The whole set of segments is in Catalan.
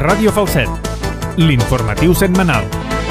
Ràdio Falset, l'informatiu setmanal.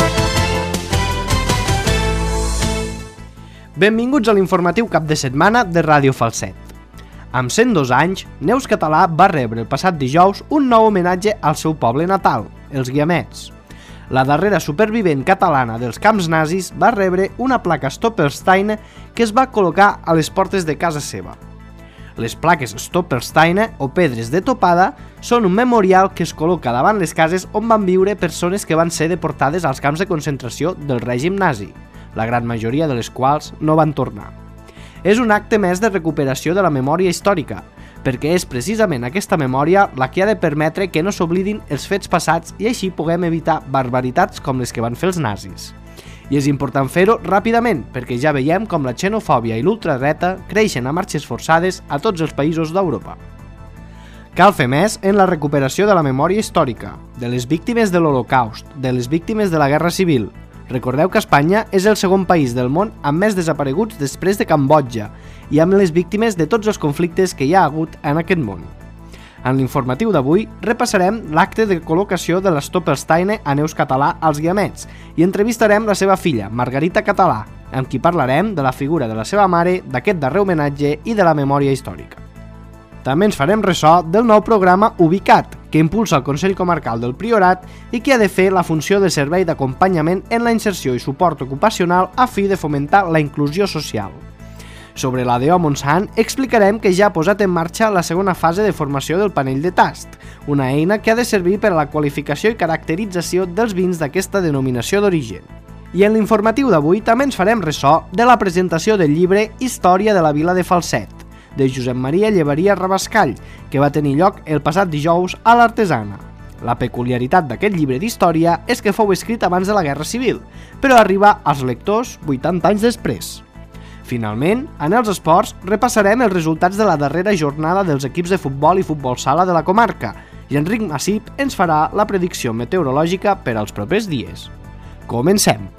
Benvinguts a l'informatiu cap de setmana de Ràdio Falset. Amb 102 anys, Neus Català va rebre el passat dijous un nou homenatge al seu poble natal, els Guiamets. La darrera supervivent catalana dels camps nazis va rebre una placa Stolpersteine que es va col·locar a les portes de casa seva. Les plaques Stolpersteine, o pedres de topada, són un memorial que es col·loca davant les cases on van viure persones que van ser deportades als camps de concentració del règim nazi, la gran majoria de les quals no van tornar. És un acte més de recuperació de la memòria històrica, perquè és precisament aquesta memòria la que ha de permetre que no s'oblidin els fets passats i així puguem evitar barbaritats com les que van fer els nazis. I és important fer-ho ràpidament, perquè ja veiem com la xenofòbia i l'ultradreta creixen a marxes forçades a tots els països d'Europa. Cal fer més en la recuperació de la memòria històrica, de les víctimes de l'Holocaust, de les víctimes de la Guerra Civil. Recordeu que Espanya és el segon país del món amb més desapareguts després de Cambodja i amb les víctimes de tots els conflictes que hi ha hagut en aquest món. En l'informatiu d'avui repassarem l'acte de col·locació de l'Stolpersteine a Neus Català als Guiamets i entrevistarem la seva filla, Margarita Català, amb qui parlarem de la figura de la seva mare, d'aquest darrer homenatge i de la memòria històrica. També ens farem ressò del nou programa Ubicat, que impulsa el Consell Comarcal del Priorat i que ha de fer la funció de servei d'acompanyament en la inserció i suport ocupacional a fi de fomentar la inclusió social. Sobre l'ADO Montsant explicarem que ja ha posat en marxa la segona fase de formació del panell de tast, una eina que ha de servir per a la qualificació i caracterització dels vins d'aquesta denominació d'origen. I en l'informatiu d'avui també ens farem ressò de la presentació del llibre Història de la Vila de Falset, de Josep Maria Llevaria Rabascall, que va tenir lloc el passat dijous a l'Artesana. La peculiaritat d'aquest llibre d'història és que fou escrit abans de la Guerra Civil, però arriba als lectors 80 anys després. Finalment, en els esports, repassarem els resultats de la darrera jornada dels equips de futbol i futbol sala de la comarca i Enric Massip ens farà la predicció meteorològica per als propers dies. Comencem!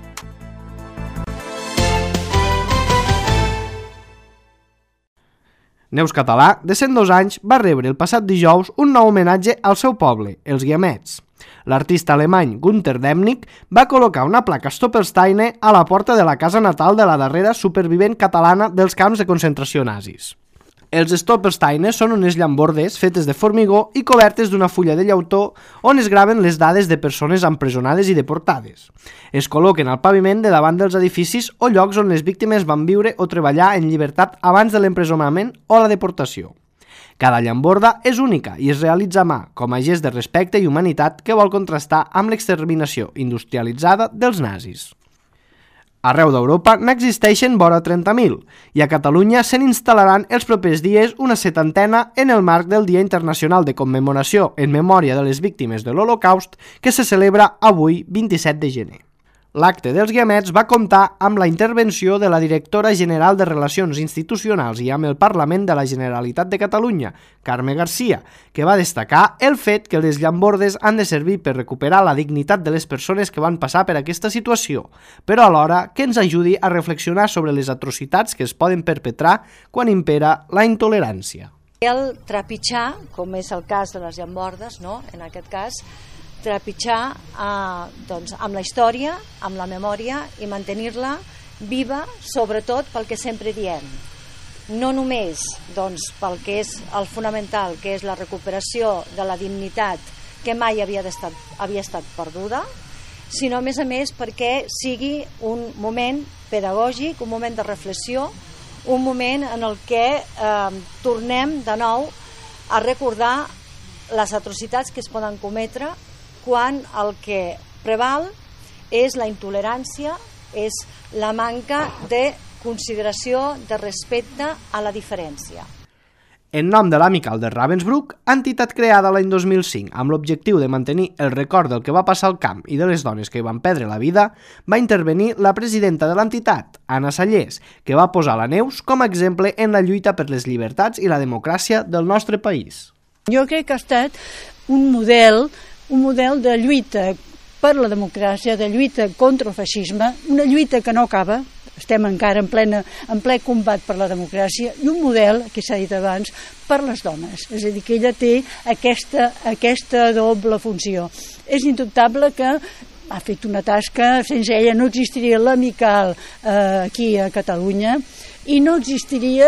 Neus Català, de 102 anys, va rebre el passat dijous un nou homenatge al seu poble, els Guiamets. L'artista alemany Günter Demnig va col·locar una placa Stolpersteine a la porta de la casa natal de la darrera supervivent catalana dels camps de concentració nazis. Els Stolpersteine són unes llambordes fetes de formigó i cobertes d'una fulla de llautó on es graven les dades de persones empresonades i deportades. Es col·loquen al paviment de davant dels edificis o llocs on les víctimes van viure o treballar en llibertat abans de l'empresonament o la deportació. Cada llamborda és única i es realitza a mà, com a gest de respecte i humanitat que vol contrastar amb l'exterminació industrialitzada dels nazis. Arreu d'Europa n'existeixen vora 30.000 i a Catalunya se n'instal·laran els propers dies una 70 en el marc del Dia Internacional de Commemoració en Memòria de les Víctimes de l'Holocaust que se celebra avui, 27 de gener. L'acte dels Guiamets va comptar amb la intervenció de la directora general de Relacions Institucionals i amb el Parlament de la Generalitat de Catalunya, Carme Garcia, que va destacar el fet que les llambordes han de servir per recuperar la dignitat de les persones que van passar per aquesta situació, però alhora que ens ajudi a reflexionar sobre les atrocitats que es poden perpetrar quan impera la intolerància. El trepitjar, com és el cas de les llambordes, no? En aquest cas, trepitjar amb la història, amb la memòria i mantenir-la viva, sobretot pel que sempre diem. No només pel que és el fonamental, que és la recuperació de la dignitat que mai havia estat perduda, sinó a més perquè sigui un moment pedagògic, un moment de reflexió, un moment en el que tornem de nou a recordar les atrocitats que es poden cometre quan el que preval és la intolerància, és la manca de consideració, de respecte a la diferència. En nom de l'Amical de Ravensbrück, entitat creada l'any 2005 amb l'objectiu de mantenir el record del que va passar al camp i de les dones que hi van perdre la vida, va intervenir la presidenta de l'entitat, Anna Sallés, que va posar la Neus com a exemple en la lluita per les llibertats i la democràcia del nostre país. Jo crec que ha estat un model de lluita per la democràcia, de lluita contra el feixisme, una lluita que no acaba, estem encara en ple combat per la democràcia, i un model, que s'ha dit abans, per les dones. És a dir, que ella té aquesta doble funció. És indubtable que ha fet una tasca, sense ella no existiria l'Amical aquí a Catalunya, i no existiria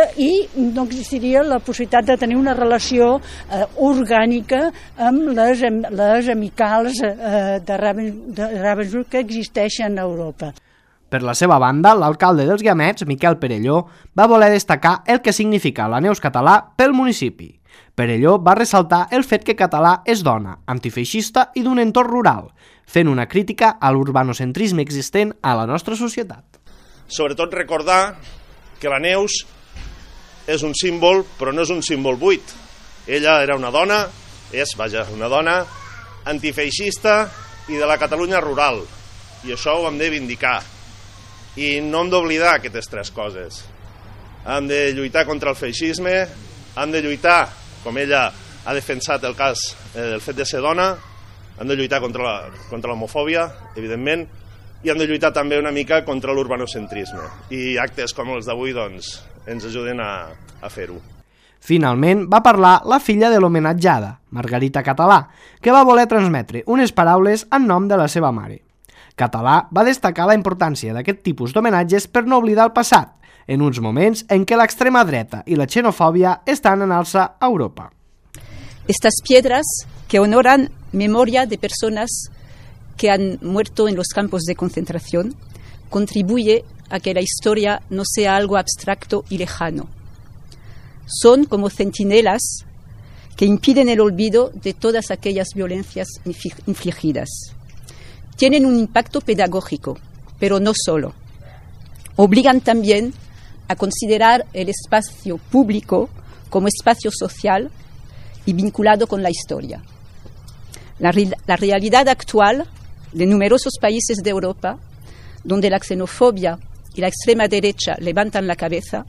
la possibilitat de tenir una relació orgànica amb les amicals de Ravensbrück que existeixen a Europa. Per la seva banda, l'alcalde dels Guiamets, Miquel Perelló, va voler destacar el que significa la Neus català pel municipi. Perelló va ressaltar el fet que català és dona, antifeixista i d'un entorn rural, fent una crítica a l'urbanocentrisme existent a la nostra societat. Sobretot recordar que la Neus és un símbol, però no és un símbol buit. Ella era una dona, una dona antifeixista i de la Catalunya rural, i això ho hem de vindicar. I no hem d'oblidar aquestes tres coses. Hem de lluitar contra el feixisme, hem de lluitar, com ella ha defensat el fet de ser dona, hem de lluitar contra l'homofòbia, evidentment, i hem de lluitar també una mica contra l'urbanocentrisme. I actes com els d'avui doncs, ens ajuden a fer-ho. Finalment va parlar la filla de l'homenatjada, Margarita Català, que va voler transmetre unes paraules en nom de la seva mare. Català va destacar la importància d'aquest tipus d'homenatges per no oblidar el passat, en uns moments en què l'extrema dreta i la xenofòbia estan en alça a Europa. Estas piedras que honoran memoria de personas que han muerto en los campos de concentración contribuye a que la historia no sea algo abstracto y lejano. Son como centinelas que impiden el olvido de todas aquellas violencias infligidas. Tienen un impacto pedagógico, pero no solo. Obligan también a considerar el espacio público como espacio social y vinculado con la historia. La realidad actual de numerosos países de Europa, donde la xenofobia y la extrema derecha levantan la cabeza,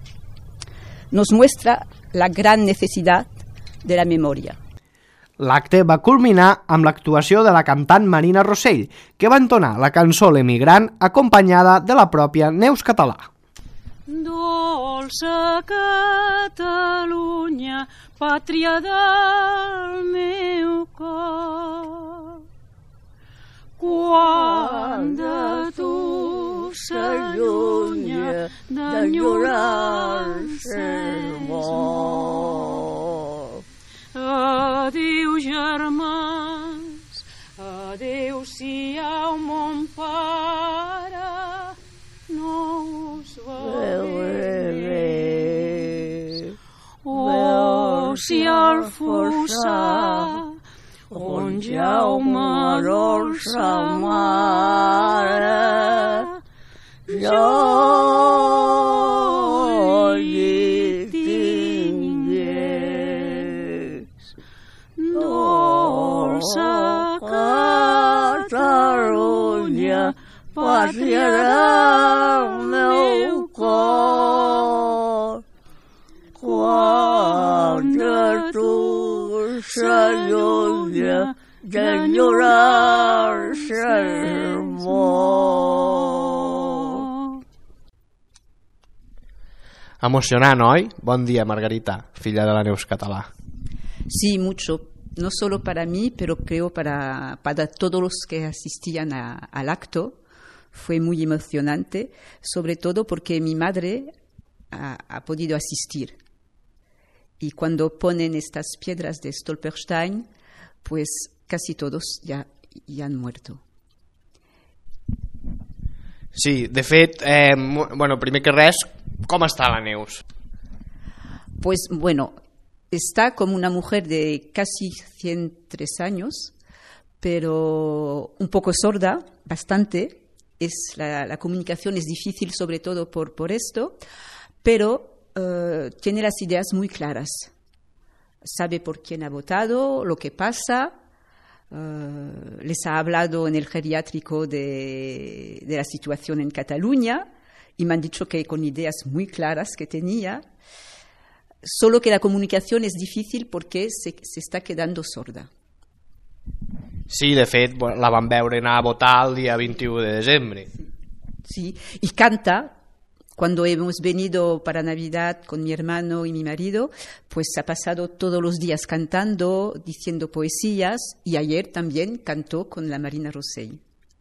nos muestra la gran necesidad de la memoria. L'acte va culminar amb l'actuació de la cantant Marina Rossell, que va entonar la cançó L'Emigrant acompanyada de la pròpia Neus Català. Dolça Catalunya, pàtria del meu cor, quan de tu s'allunya d'enyorar-se el món. Adéu, germans, adéu-siau, mon pare, no us veuré. Oh, si al fossar on Jaume l'orsa mare, jo hi tingués. Dolça Catalunya, pàtria del meu cor, quan de tu s'allunya d'enyorar-se el món. Emocionant, oi? Bon dia, Margarita, filla de la Neus Català. Sí, mucho. No solo para mí, pero creo para todos los que asistían al acto. Fue muy emocionante, sobre todo porque mi madre ha podido asistir. Y cuando ponen estas piedras de Stolperstein, pues casi todos ya han muerto. Sí, de fet, primer que res, com està la Neus? Pues bueno, está como una mujer de casi 103 años, pero un poco sorda, bastante. La comunicación es difícil, sobre todo por esto, pero tiene las ideas muy claras. Sabe por quién ha votado, lo que pasa. Les ha hablado en el geriátrico de la situación en Cataluña y me han dicho que con ideas muy claras que tenía, solo que la comunicación es difícil porque se está quedando sorda. Sí, de fet, la vam veure anar a votar el dia 21 de desembre. Sí, y canta Cuando hemos venido para Navidad con mi hermano y mi marido, pues ha pasado todos los días cantando, diciendo poesías, y ayer también cantó con la Marina Rosell.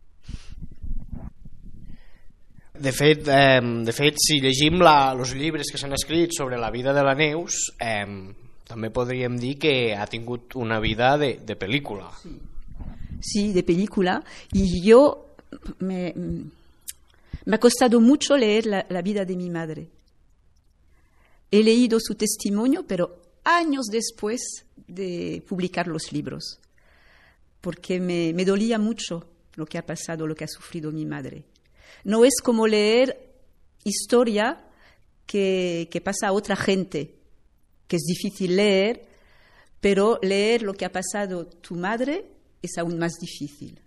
De fet, si llegim els llibres que s'han escrit sobre la vida de la Neus, també podríem dir que ha tingut una vida de pel·lícula. Sí, de película. Y yo me ha costado mucho leer la vida de mi madre. He leído su testimonio, pero años después de publicar los libros, porque me dolía mucho lo que ha pasado, lo que ha sufrido mi madre. No es como leer historia que pasa a otra gente, que es difícil leer, pero leer lo que ha pasado tu madre es aún más difícil.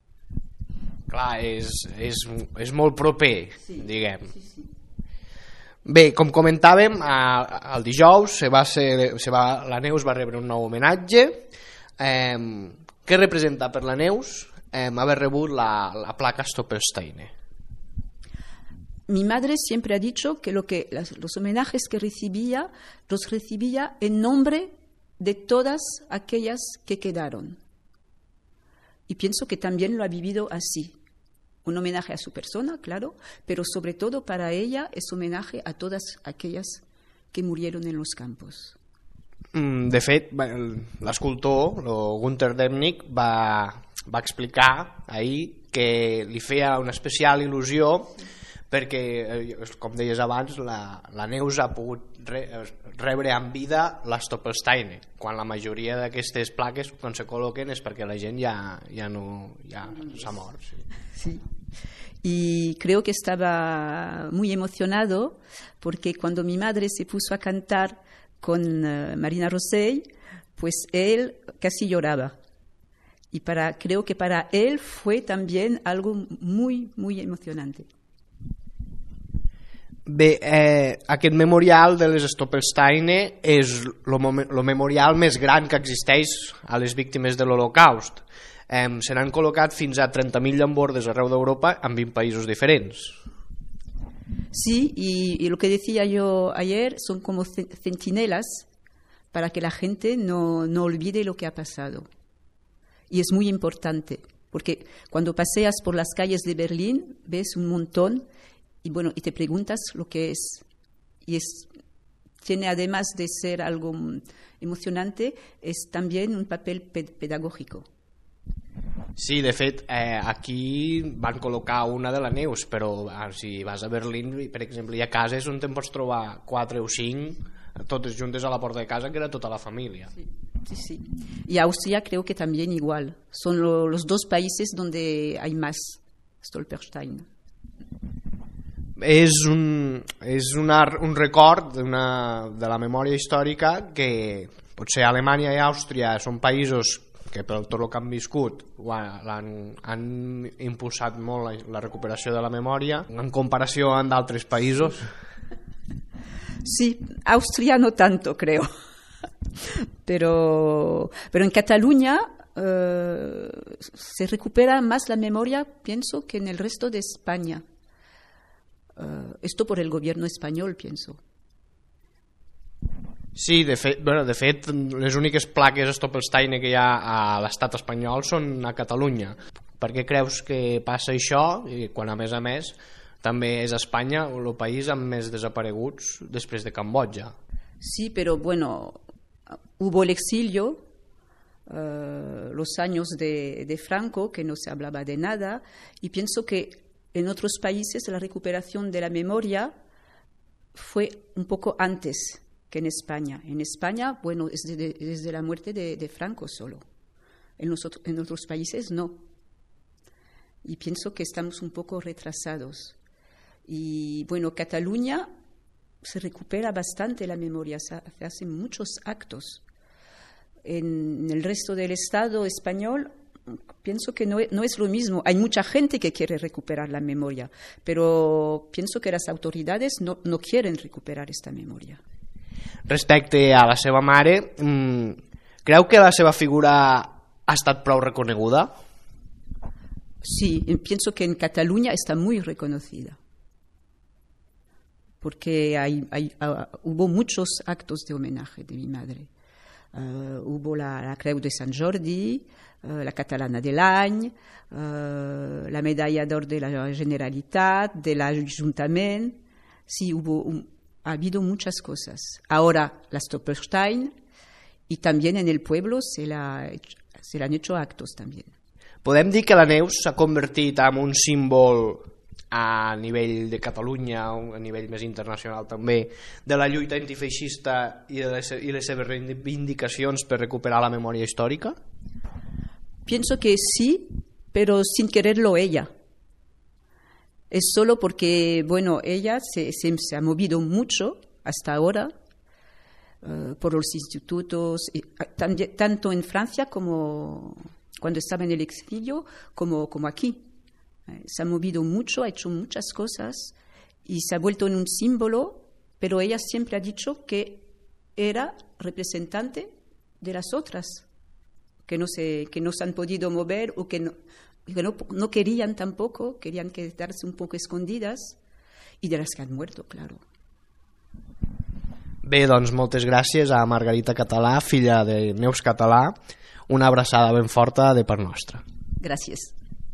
Clar, és molt proper, sí, diguem. Sí. Bé, com comentàvem, el dijous la Neus va rebre un nou homenatge. Què representa per la Neus haver rebut la placa Stolpersteine? Mi madre siempre ha dicho que los homenajes que recibía, los recibía en nombre de todas aquellas que quedaron. Y pienso que también lo ha vivido así. Un homenaje a su persona, claro, pero sobre todo para ella es homenaje a todas aquellas que murieron en los campos. De fet, l'escultor, Gunther Demnig, va explicar ahir que li feia una especial il·lusió perquè, com deies abans, la Neus ha pogut rebre en vida la Stolpersteine, quan la majoria d'aquestes plaques quan se col·loquen és perquè la gent ja s'ha mort. Sí. Y creo que estaba muy emocionado porque cuando mi madre se puso a cantar con Marina Rosell, pues él casi lloraba. Y creo que para él fue también algo muy, muy emocionante. Bé, aquest memorial de les Stolpersteine és el memorial més gran que existeix a les víctimes de l'Holocaust. Se n'han col·locat fins a 30.000 llambordes arreu d'Europa en 20 països diferents. Sí, y lo que decía yo ayer son como centinelas para que la gente no olvide lo que ha pasado. Y es muy importante, porque cuando paseas por las calles de Berlín ves un montón y te preguntas lo que es. Y tiene, además de ser algo emocionante, es también un papel pedagógico. Sí, de fet, aquí van col·locar una de la Neus, però si vas a Berlín, per exemple, hi ha cases on te'n pots trobar 4 o 5, totes juntes a la porta de casa, que era tota la família. Sí. Y Austria creo que también igual. Son los dos países donde hay más Stolpersteine. És un record de la memòria històrica que potser Alemanya i Àustria són països que per tot el que han viscut han impulsat molt la recuperació de la memòria en comparació amb d'altres països. Sí, Austria no tanto, creo. Pero en Cataluña se recupera más la memoria, pienso, que en el resto de España. Esto por el gobierno español, pienso. Sí, de fet, les úniques plaques Stolpersteine que hi ha a l'estat espanyol són a Catalunya. Per què creus que passa això? I quan, a més, també és Espanya el país amb més desapareguts després de Cambodja. Sí, pero bueno, hubo el exilio, los años de Franco, que no se hablaba de nada, y pienso que en otros países la recuperación de la memoria fue un poco antes que en España. En España, bueno, es desde la muerte de Franco solo. En otros países no. Y pienso que estamos un poco retrasados. Y bueno, Cataluña se recupera bastante la memoria, se hacen muchos actos. En el resto del Estado español pienso que no es lo mismo. Hay mucha gente que quiere recuperar la memoria, pero pienso que las autoridades no quieren recuperar esta memoria. Respecte a la seva mare, creu que la seva figura ha estat prou reconeguda? Sí, pienso que en Cataluña está muy reconocida. porque hubo muchos actos de homenaje de mi madre. Hubo la Creu de Sant Jordi, la Catalana de l'Any, la Medalla d'Or de la Generalitat, de l'Ajuntament. Sí, ha habido muchas cosas. Ahora la Stolperstein, y también en el pueblo se le han hecho actos también. Podem dir que la Neus s'ha convertit en un símbol a nivell de Catalunya, a nivell més internacional també, de la lluita antifeixista i les seves reivindicacions per recuperar la memòria històrica? Pienso que sí, pero sin quererlo ella. Es solo porque, bueno, ella se ha movido mucho hasta ahora por los institutos, tanto en Francia como cuando estaba en el exilio, como aquí. Se ha movido mucho, ha hecho muchas cosas y se ha vuelto en un símbolo, pero ella siempre ha dicho que era representante de las otras, que no se han podido mover o que no querían tampoco, querían quedarse un poco escondidas, y de las que han muerto, claro. Bé, doncs moltes gràcies a Margarita Català, filla de Neus Català. Una abraçada ben forta de part nostra. Gràcies.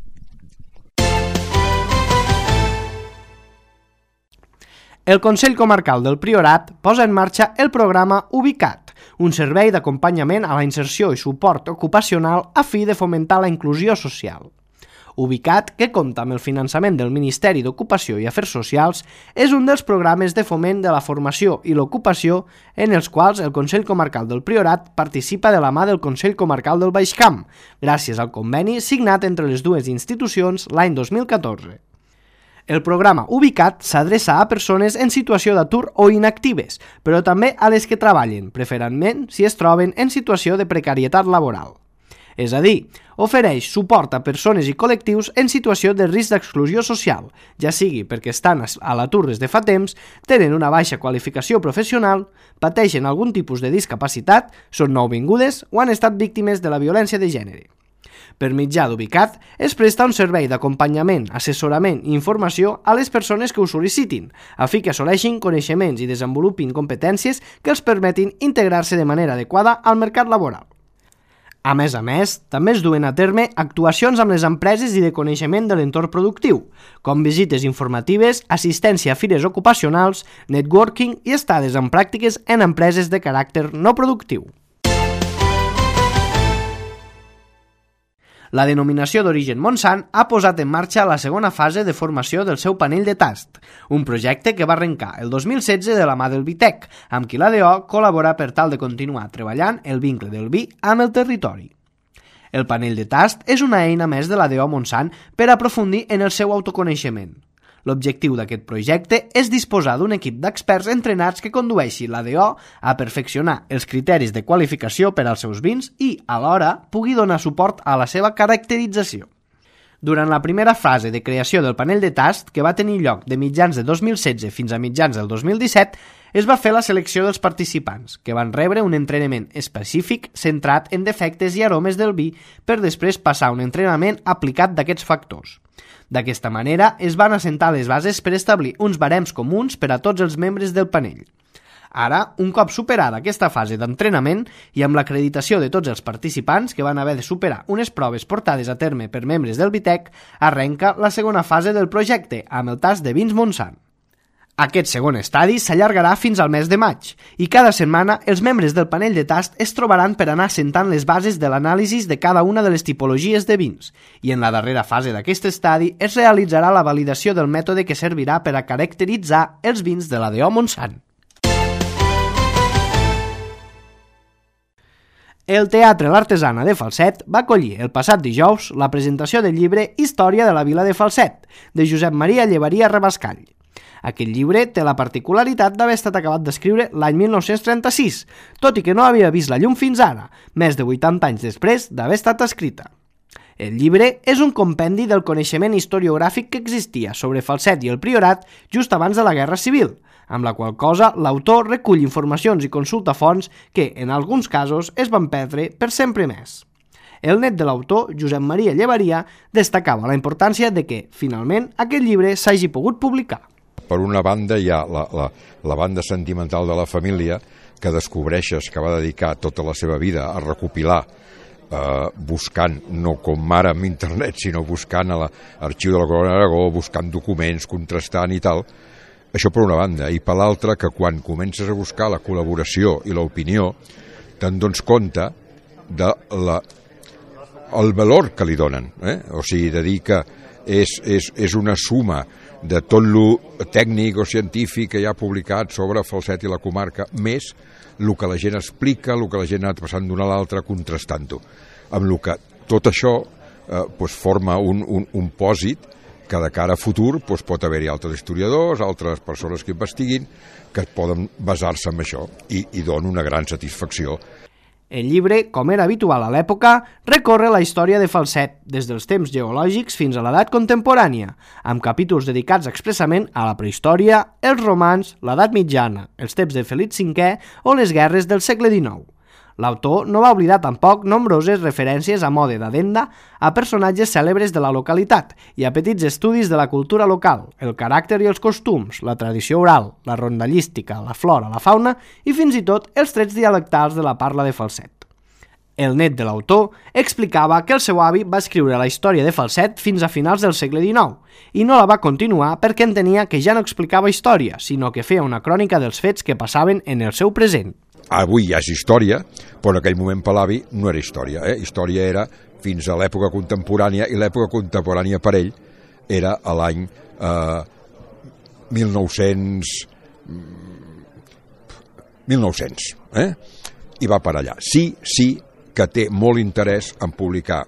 El Consell Comarcal del Priorat posa en marxa el programa Ubicat, un servei d'acompanyament a la inserció i suport ocupacional a fi de fomentar la inclusió social. Ubicat, que compta amb el finançament del Ministeri d'Ocupació i Afers Socials, és un dels programes de foment de la formació i l'ocupació en els quals el Consell Comarcal del Priorat participa de la mà del Consell Comarcal del Baix Camp, gràcies al conveni signat entre les dues institucions l'any 2014. El programa Ubicat s'adreça a persones en situació d'atur o inactives, però també a les que treballen, preferentment si es troben en situació de precarietat laboral. És a dir, ofereix suport a persones i col·lectius en situació de risc d'exclusió social, ja sigui perquè estan a l'atur des de fa temps, tenen una baixa qualificació professional, pateixen algun tipus de discapacitat, són nouvingudes o han estat víctimes de la violència de gènere. Per mitjà d'Ubicat, es presta un servei d'acompanyament, assessorament i informació a les persones que ho sol·licitin, a fi que assoleixin coneixements i desenvolupin competències que els permetin integrar-se de manera adequada al mercat laboral. A més, també es duen a terme actuacions amb les empreses i de coneixement de l'entorn productiu, com visites informatives, assistència a fires ocupacionals, networking i estades en pràctiques en empreses de caràcter no productiu. La denominació d'origen Montsant ha posat en marxa la segona fase de formació del seu panell de tast, un projecte que va arrencar el 2016 de la mà del Vitec, amb qui la DO col·labora per tal de continuar treballant el vincle del vi amb el territori. El panell de tast és una eina més de la DO Montsant per aprofundir en el seu autoconeixement. L'objectiu d'aquest projecte és disposar d'un equip d'experts entrenats que condueixi la DO a perfeccionar els criteris de qualificació per als seus vins i, alhora, pugui donar suport a la seva caracterització. Durant la primera fase de creació del panell de tast, que va tenir lloc de mitjans de 2016 fins a mitjans del 2017, es va fer la selecció dels participants, que van rebre un entrenament específic centrat en defectes i aromes del vi per després passar un entrenament aplicat d'aquests factors. D'aquesta manera, es van assentar les bases per establir uns barems comuns per a tots els membres del panell. Ara, un cop superada aquesta fase d'entrenament i amb l'acreditació de tots els participants que van haver de superar unes proves portades a terme per membres del Vitec, arrenca la segona fase del projecte, amb el tast de vins Montsant. Aquest segon estadi s'allargarà fins al mes de maig i cada setmana els membres del panell de tast es trobaran per anar assentant les bases de l'anàlisi de cada una de les tipologies de vins i en la darrera fase d'aquest estadi es realitzarà la validació del mètode que servirà per a caracteritzar els vins de la DO Montsant. El Teatre L'Artesana de Falset va acollir el passat dijous la presentació del llibre Història de la Vila de Falset, de Josep Maria Llevaria Rabascall. Aquest llibre té la particularitat d'haver estat acabat d'escriure l'any 1936, tot i que no havia vist la llum fins ara, més de 80 anys després d'haver estat escrita. El llibre és un compendi del coneixement historiogràfic que existia sobre Falset i el Priorat just abans de la Guerra Civil, amb la qual cosa l'autor recull informacions i consulta fonts que, en alguns casos, es van perdre per sempre més. El net de l'autor, Josep Maria Llevaria, destacava la importància de que, finalment, aquest llibre s'hagi pogut publicar. Per una banda hi ha la banda sentimental de la família, que descobreixes que va dedicar tota la seva vida a recopilar, buscant, no com ara amb internet, sinó buscant a l'arxiu de la Corona d'Aragó, buscant documents, contrastant i tal. Això per una banda. I per l'altra, que quan comences a buscar la col·laboració i l'opinió, te'n dones compte el valor que li donen. O sigui, de dir que és una suma de tot lo tècnic o científic que hi ha publicat sobre Falset i la comarca, més el que la gent explica, el que la gent ha anat passant d'una a l'altra, contrastant-ho. Amb el que tot això forma un pòsit que de cara a futur pot haver-hi altres historiadors, altres persones que investiguin, que poden basar-se en això i dona una gran satisfacció. El llibre, com era habitual a l'època, recorre la història de Falset, des dels temps geològics fins a l'edat contemporània, amb capítols dedicats expressament a la prehistòria, els romans, l'edat mitjana, els temps de Felip V o les guerres del segle XIX. L'autor no va oblidar tampoc nombroses referències a mode d'addenda a personatges cèlebres de la localitat i a petits estudis de la cultura local, el caràcter i els costums, la tradició oral, la rondallística, la flora, la fauna i fins i tot els trets dialectals de la parla de Falset. El net de l'autor explicava que el seu avi va escriure la història de Falset fins a finals del segle XIX i no la va continuar perquè entenia que ja no explicava història, sinó que feia una crònica dels fets que passaven en el seu present. Avui ja és història, però en aquell moment per l'avi no era història. Història era fins a l'època contemporània, i l'època contemporània per ell era a l'any 1900. I va per allà. Sí que té molt interès en publicar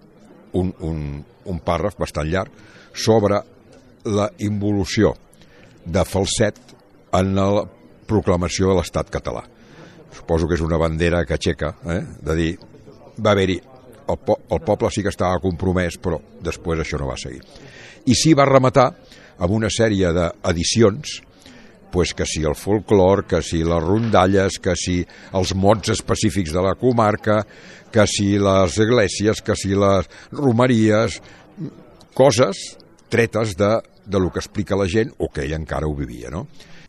un pàrraf bastant llarg sobre la involució de Falset en la proclamació de l'Estat català. Suposo que és una bandera que aixeca, de dir, va haver-hi, el poble sí que estava compromès, però després això no va seguir. I sí va rematar amb una sèrie d'edicions, que si el folclor, que si les rondalles, que si els mots específics de la comarca, que si les esglésies, que si les romeries, coses tretes de lo que explica la gent o que ell encara ho vivia, no?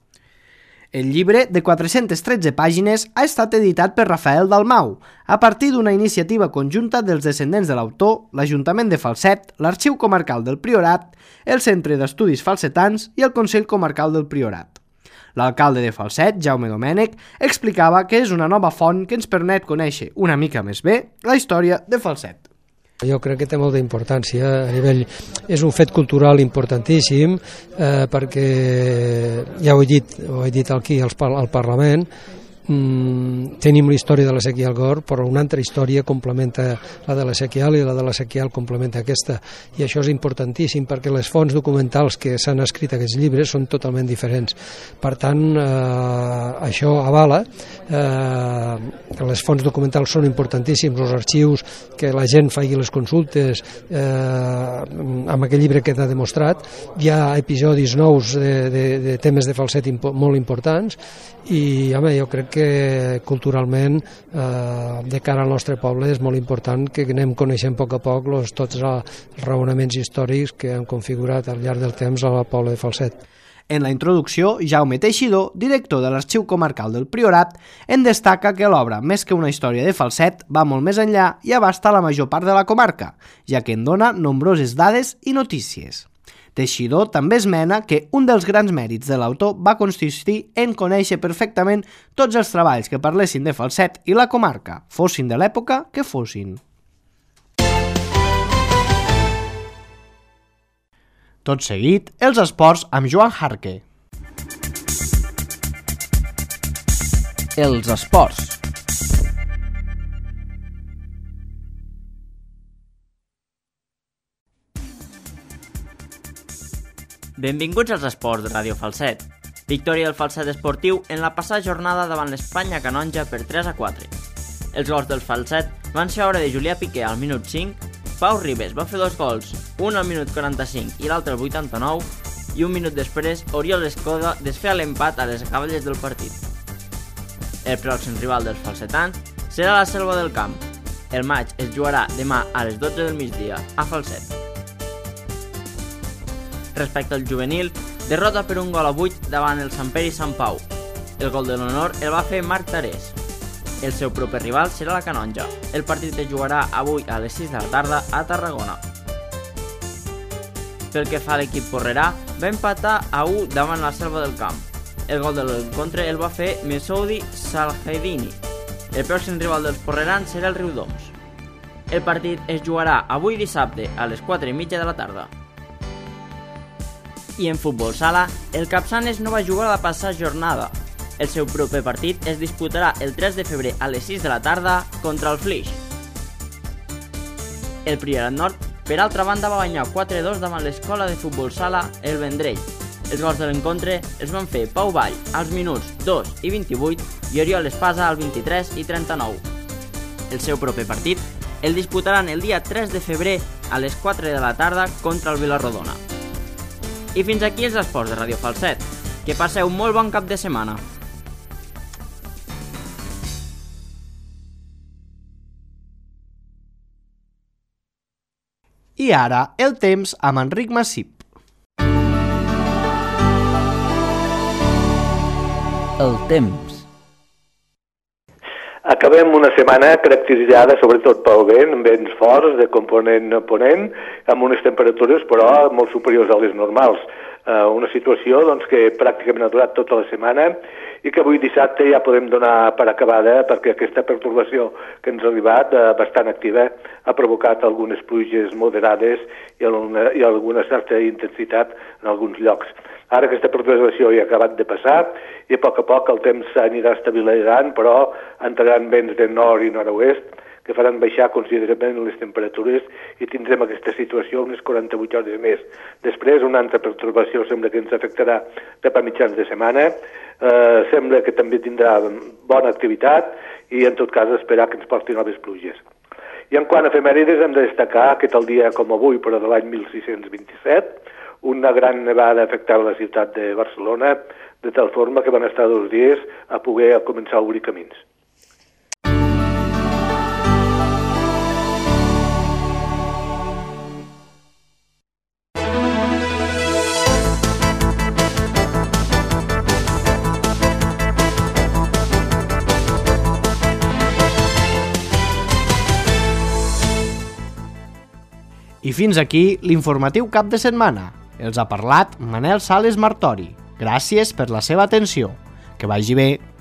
El llibre, de 413 pàgines, ha estat editat per Rafael Dalmau, a partir d'una iniciativa conjunta dels descendents de l'autor, l'Ajuntament de Falset, l'Arxiu Comarcal del Priorat, el Centre d'Estudis Falsetans i el Consell Comarcal del Priorat. L'alcalde de Falset, Jaume Domènech, explicava que és una nova font que ens permet conèixer una mica més bé la història de Falset. Jo crec que té molta importància a nivell... És un fet cultural importantíssim perquè, ja ho he dit aquí al Parlament, tenim la història de l'Ezequiel Gor, però una altra història complementa la de l'Ezequiel i la de l'Ezequiel complementa aquesta, i això és importantíssim perquè les fonts documentals que s'han escrit aquests llibres són totalment diferents. Per tant, això avala que les fonts documentals són importantíssims, els arxius, que la gent faci les consultes, amb aquest llibre queda demostrat. Hi ha episodis nous de temes de Falset molt importants i, home, jo crec que culturalment de cara al nostre poble és molt important que anem coneixent a poc tots els raonaments històrics que han configurat al llarg del temps al poble de Falset. En la introducció, Jaume Teixidor, director de l'Arxiu Comarcal del Priorat, en destaca que l'obra, més que una història de Falset, va molt més enllà i abasta la major part de la comarca, ja que en dona nombroses dades i notícies. Teixidor també esmena que un dels grans mèrits de l'autor va consistir en conèixer perfectament tots els treballs que parlessin de Falset i la comarca, fossin de l'època que fossin. Tot seguit, els esports amb Joan Jarque. Els esports. Benvinguts als esports de Ràdio Falset. Victòria del Falset esportiu en la passada jornada davant l'Espanya Canonja per 3-4. Els gols del Falset van ser obra de Julià Piqué al minut 5, Pau Ribes va fer 2 gols, un al minut 45 i l'altre al 89, i un minut després Oriol Escoda desfeia l'empat a les acaballes del partit. El pròxim rival dels falsetans serà la Selva del Camp. El matx es jugarà demà a les 12 del migdia a Falset. Respecte al juvenil, derrota per 1-8 davant el Sant Pere i Sant Pau. El gol de l'honor el va fer Marc Tarés. El seu proper rival serà la Canonja. El partit es jugarà avui a les 6 de la tarda a Tarragona. Pel que fa a l'equip porrerà, va empatar a 1 davant la Selva del Camp. El gol de l'encontre el va fer Mesoudi Salhedini. El pròxim rival dels porrerans serà el Riudoms. El partit es jugarà avui dissabte a les 4:30 de la tarda. I en futbol sala, el Capçanes no va jugar a la passada jornada. El seu proper partit es disputarà el 3 de febrer a les 6 de la tarda contra el Flix. El Priorat Nord, per altra banda, va guanyar 4-2 davant l'escola de futbol sala El Vendrell. Els gols de l'encontre els van fer Pau Vall als minuts 2 i 28 i Oriol Espasa al 23 i 39. El seu proper partit el disputaran el dia 3 de febrer a les 4 de la tarda contra el Vilarrodona. I fins aquí els esports de Ràdio Falset. Que passeu un molt bon cap de setmana. I ara, el temps amb Enric Massip. El temps. Acabem una setmana caracteritzada sobretot pel vent, vents forts de component ponent, amb unes temperatures però molt superiors a les normals. Una situació que pràcticament ha durat tota la setmana i que avui dissabte ja podem donar per acabada perquè aquesta pertorbació que ens ha arribat, bastant activa, ha provocat algunes pluges moderades i alguna certa intensitat en alguns llocs. Ara aquesta perturbació ja ha acabat de passar i a poc el temps s'anirà estabilitzant, però entraran vents de nord i nord-oest que faran baixar considerablement les temperatures i tindrem aquesta situació unes 48 hores més. Després, una altra perturbació sembla que ens afectarà cap a mitjans de setmana, sembla que també tindrà bona activitat i en tot cas esperar que ens porti noves pluges. I en quant a efemèrides hem de destacar que tal dia com avui, però de l'any 1627, una gran nevada afectava la ciutat de Barcelona, de tal forma que van estar 2 dies a poder començar a obrir camins. I fins aquí l'informatiu cap de setmana. Els ha parlat Manel Sales Martori. Gràcies per la seva atenció. Que vagi bé.